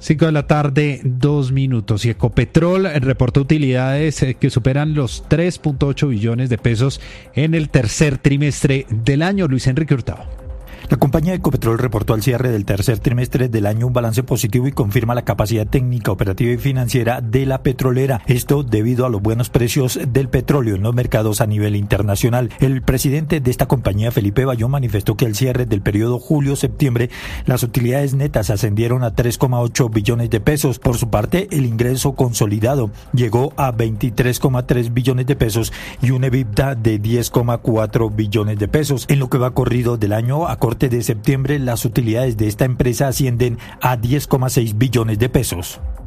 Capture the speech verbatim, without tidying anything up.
Cinco de la tarde, dos minutos. Y Ecopetrol reportó utilidades que superan los tres punto ocho billones de pesos en el tercer trimestre del año. Luis Enrique Hurtado. La compañía Ecopetrol reportó al cierre del tercer trimestre del año un balance positivo y confirma la capacidad técnica, operativa y financiera de la petrolera. Esto debido a los buenos precios del petróleo en los mercados a nivel internacional. El presidente de esta compañía, Felipe Bayón, manifestó que al cierre del periodo julio-septiembre, las utilidades netas ascendieron a tres coma ocho billones de pesos. Por su parte, el ingreso consolidado llegó a veintitrés coma tres billones de pesos y un EBITDA de diez coma cuatro billones de pesos. En lo que va corrido del año, a corte de septiembre, las utilidades de esta empresa ascienden a diez coma seis billones de pesos.